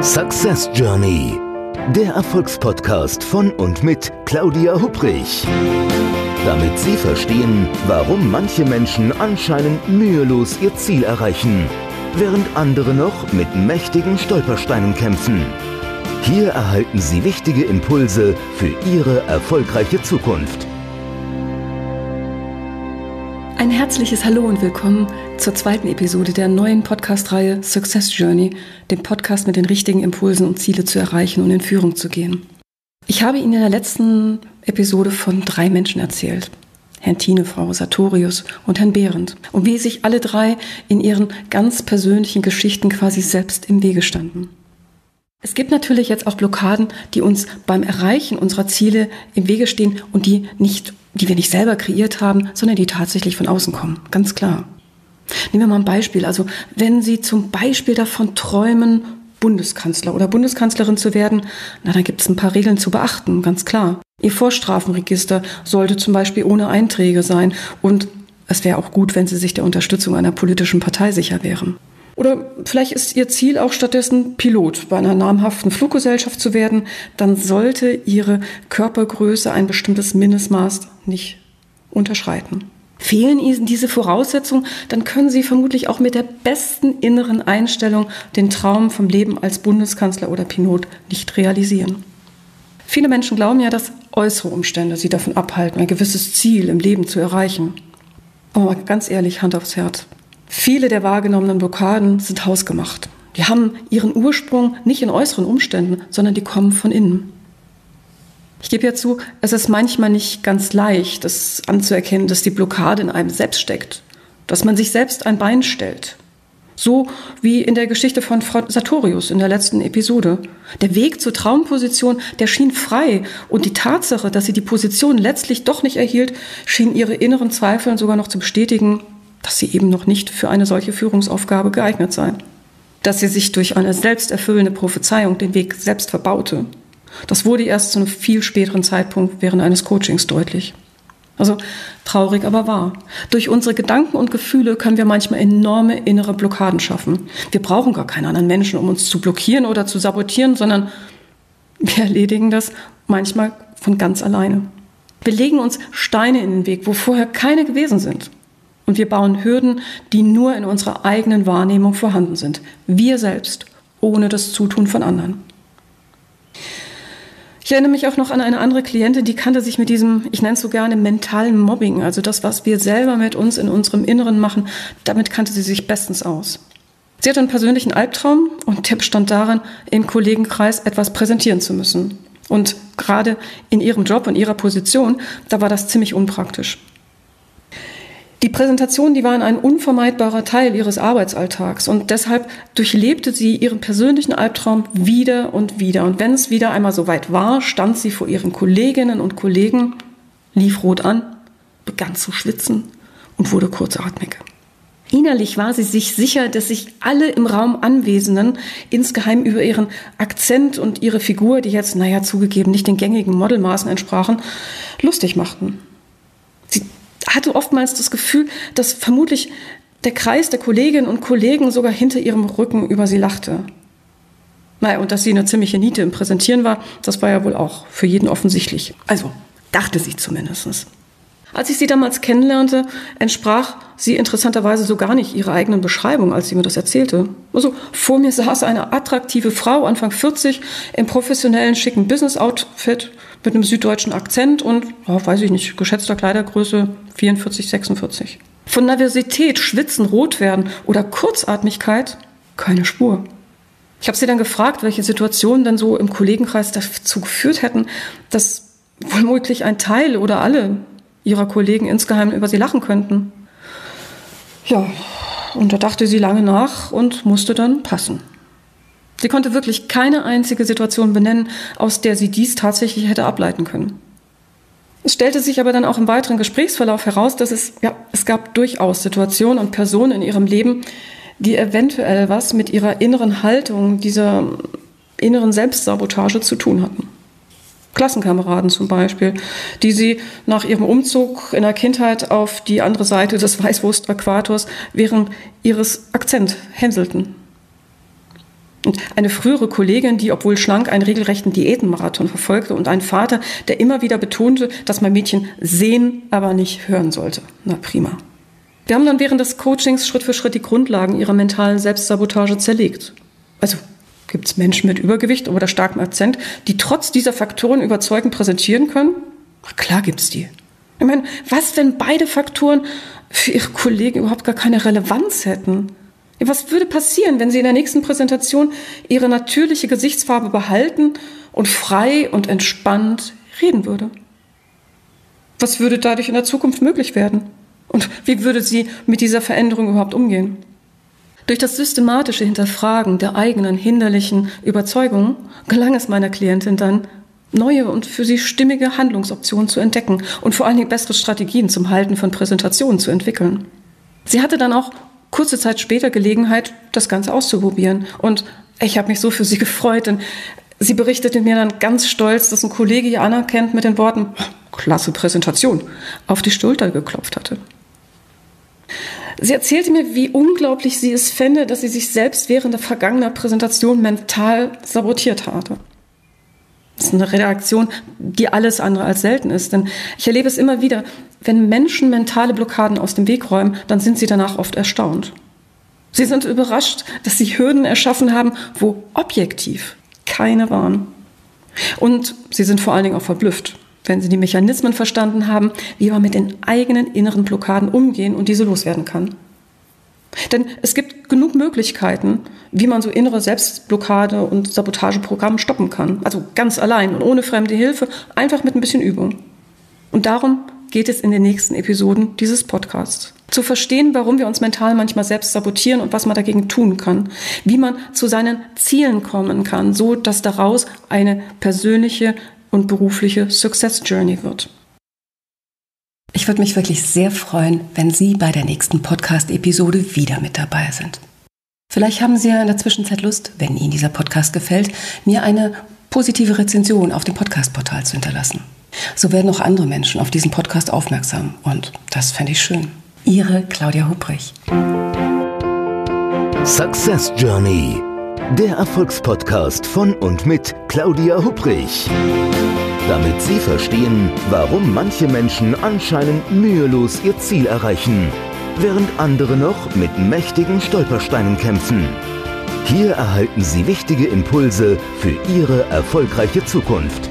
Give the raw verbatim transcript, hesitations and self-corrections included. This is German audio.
Success Journey, der Erfolgspodcast von und mit Claudia Hupprich. Damit Sie verstehen, warum manche Menschen anscheinend mühelos ihr Ziel erreichen, während andere noch mit mächtigen Stolpersteinen kämpfen. Hier erhalten Sie wichtige Impulse für Ihre erfolgreiche Zukunft. Ein herzliches Hallo und willkommen zur zweiten Episode der neuen Podcast-Reihe Success Journey, dem Podcast mit den richtigen Impulsen, um Ziele zu erreichen und in Führung zu gehen. Ich habe Ihnen in der letzten Episode von drei Menschen erzählt. Herrn Thiene, Frau Sartorius und Herrn Behrendt. Und wie sich alle drei in ihren ganz persönlichen Geschichten quasi selbst im Wege standen. Es gibt natürlich jetzt auch Blockaden, die uns beim Erreichen unserer Ziele im Wege stehen und die nicht, die wir nicht selber kreiert haben, sondern die tatsächlich von außen kommen. Ganz klar. Nehmen wir mal ein Beispiel. Also wenn Sie zum Beispiel davon träumen, Bundeskanzler oder Bundeskanzlerin zu werden, na, dann gibt es ein paar Regeln zu beachten, ganz klar. Ihr Vorstrafenregister sollte zum Beispiel ohne Einträge sein und es wäre auch gut, wenn Sie sich der Unterstützung einer politischen Partei sicher wären. Oder vielleicht ist Ihr Ziel auch stattdessen Pilot bei einer namhaften Fluggesellschaft zu werden, dann sollte Ihre Körpergröße ein bestimmtes Mindestmaß nicht unterschreiten. Fehlen Ihnen diese Voraussetzungen, dann können Sie vermutlich auch mit der besten inneren Einstellung den Traum vom Leben als Bundeskanzler oder Pilot nicht realisieren. Viele Menschen glauben ja, dass äußere Umstände sie davon abhalten, ein gewisses Ziel im Leben zu erreichen. Aber mal ganz ehrlich, Hand aufs Herz. Viele der wahrgenommenen Blockaden sind hausgemacht. Die haben ihren Ursprung nicht in äußeren Umständen, sondern die kommen von innen. Ich gebe ja zu, es ist manchmal nicht ganz leicht, das anzuerkennen, dass die Blockade in einem selbst steckt, dass man sich selbst ein Bein stellt. So wie in der Geschichte von Frau Sartorius in der letzten Episode. Der Weg zur Traumposition, der schien frei und die Tatsache, dass sie die Position letztlich doch nicht erhielt, schien ihre inneren Zweifel sogar noch zu bestätigen, dass sie eben noch nicht für eine solche Führungsaufgabe geeignet sei. Dass sie sich durch eine selbsterfüllende Prophezeiung den Weg selbst verbaute. Das wurde erst zu einem viel späteren Zeitpunkt während eines Coachings deutlich. Also traurig, aber wahr. Durch unsere Gedanken und Gefühle können wir manchmal enorme innere Blockaden schaffen. Wir brauchen gar keinen anderen Menschen, um uns zu blockieren oder zu sabotieren, sondern wir erledigen das manchmal von ganz alleine. Wir legen uns Steine in den Weg, wo vorher keine gewesen sind. Und wir bauen Hürden, die nur in unserer eigenen Wahrnehmung vorhanden sind. Wir selbst, ohne das Zutun von anderen. Ich erinnere mich auch noch an eine andere Klientin, die kannte sich mit diesem, ich nenne es so gerne, mentalen Mobbing, also das, was wir selber mit uns in unserem Inneren machen, damit kannte sie sich bestens aus. Sie hatte einen persönlichen Albtraum und der bestand darin, im Kollegenkreis etwas präsentieren zu müssen. Und gerade in ihrem Job, in ihrer Position, da war das ziemlich unpraktisch. Die Präsentation, die waren ein unvermeidbarer Teil ihres Arbeitsalltags und deshalb durchlebte sie ihren persönlichen Albtraum wieder und wieder. Und wenn es wieder einmal so weit war, stand sie vor ihren Kolleginnen und Kollegen, lief rot an, begann zu schwitzen und wurde kurzatmig. Innerlich war sie sich sicher, dass sich alle im Raum Anwesenden insgeheim über ihren Akzent und ihre Figur, die jetzt, naja, zugegeben nicht den gängigen Modelmaßen entsprachen, lustig machten. Sie hatte oftmals das Gefühl, dass vermutlich der Kreis der Kolleginnen und Kollegen sogar hinter ihrem Rücken über sie lachte. Naja, und dass sie eine ziemliche Niete im Präsentieren war, das war ja wohl auch für jeden offensichtlich. Also, dachte sie zumindest. Als ich sie damals kennenlernte, entsprach sie interessanterweise so gar nicht ihrer eigenen Beschreibung, als sie mir das erzählte. Also, vor mir saß eine attraktive Frau, Anfang vierzig, im professionellen, schicken Business-Outfit, mit einem süddeutschen Akzent und, oh, weiß ich nicht, geschätzter Kleidergröße vierundvierzig, sechsundvierzig. Von Nervosität, Schwitzen, Rotwerden oder Kurzatmigkeit keine Spur. Ich habe sie dann gefragt, welche Situationen denn so im Kollegenkreis dazu geführt hätten, dass womöglich ein Teil oder alle ihrer Kollegen insgeheim über sie lachen könnten. Ja, und da dachte sie lange nach und musste dann passen. Sie konnte wirklich keine einzige Situation benennen, aus der sie dies tatsächlich hätte ableiten können. Es stellte sich aber dann auch im weiteren Gesprächsverlauf heraus, dass es, ja, es gab durchaus Situationen und Personen in ihrem Leben, die eventuell was mit ihrer inneren Haltung, dieser inneren Selbstsabotage zu tun hatten. Klassenkameraden zum Beispiel, die sie nach ihrem Umzug in der Kindheit auf die andere Seite des Weißwurst-Äquators während ihres Akzents hänselten. Eine frühere Kollegin, die, obwohl schlank, einen regelrechten Diätenmarathon verfolgte und einen Vater, der immer wieder betonte, dass mein Mädchen sehen, aber nicht hören sollte. Na prima. Wir haben dann während des Coachings Schritt für Schritt die Grundlagen ihrer mentalen Selbstsabotage zerlegt. Also gibt es Menschen mit Übergewicht oder starkem Akzent, die trotz dieser Faktoren überzeugend präsentieren können? Ach, klar gibt's die. Ich meine, was, wenn beide Faktoren für ihre Kollegen überhaupt gar keine Relevanz hätten? Ja, was würde passieren, wenn sie in der nächsten Präsentation ihre natürliche Gesichtsfarbe behalten und frei und entspannt reden würde? Was würde dadurch in der Zukunft möglich werden? Und wie würde sie mit dieser Veränderung überhaupt umgehen? Durch das systematische Hinterfragen der eigenen hinderlichen Überzeugungen gelang es meiner Klientin dann, neue und für sie stimmige Handlungsoptionen zu entdecken und vor allen Dingen bessere Strategien zum Halten von Präsentationen zu entwickeln. Sie hatte dann auch kurze Zeit später Gelegenheit, das Ganze auszuprobieren. Und ich habe mich so für sie gefreut, denn sie berichtete mir dann ganz stolz, dass ein Kollege ihr anerkennt mit den Worten „Klasse Präsentation" auf die Schulter geklopft hatte. Sie erzählte mir, wie unglaublich sie es fände, dass sie sich selbst während der vergangenen Präsentation mental sabotiert hatte. Das ist eine Reaktion, die alles andere als selten ist. Denn ich erlebe es immer wieder, wenn Menschen mentale Blockaden aus dem Weg räumen, dann sind sie danach oft erstaunt. Sie sind überrascht, dass sie Hürden erschaffen haben, wo objektiv keine waren. Und sie sind vor allen Dingen auch verblüfft, wenn sie die Mechanismen verstanden haben, wie man mit den eigenen inneren Blockaden umgehen und diese loswerden kann. Denn es gibt genug Möglichkeiten, wie man so innere Selbstblockade und Sabotageprogramme stoppen kann. Also ganz allein und ohne fremde Hilfe, einfach mit ein bisschen Übung. Und darum geht es in den nächsten Episoden dieses Podcasts. Zu verstehen, warum wir uns mental manchmal selbst sabotieren und was man dagegen tun kann. Wie man zu seinen Zielen kommen kann, so dass daraus eine persönliche und berufliche Success Journey wird. Ich würde mich wirklich sehr freuen, wenn Sie bei der nächsten Podcast-Episode wieder mit dabei sind. Vielleicht haben Sie ja in der Zwischenzeit Lust, wenn Ihnen dieser Podcast gefällt, mir eine positive Rezension auf dem Podcast-Portal zu hinterlassen. So werden auch andere Menschen auf diesen Podcast aufmerksam und das fände ich schön. Ihre Claudia Hubrich. Success Journey, der Erfolgspodcast von und mit Claudia Hubrich. Damit Sie verstehen, warum manche Menschen anscheinend mühelos ihr Ziel erreichen, während andere noch mit mächtigen Stolpersteinen kämpfen. Hier erhalten Sie wichtige Impulse für Ihre erfolgreiche Zukunft.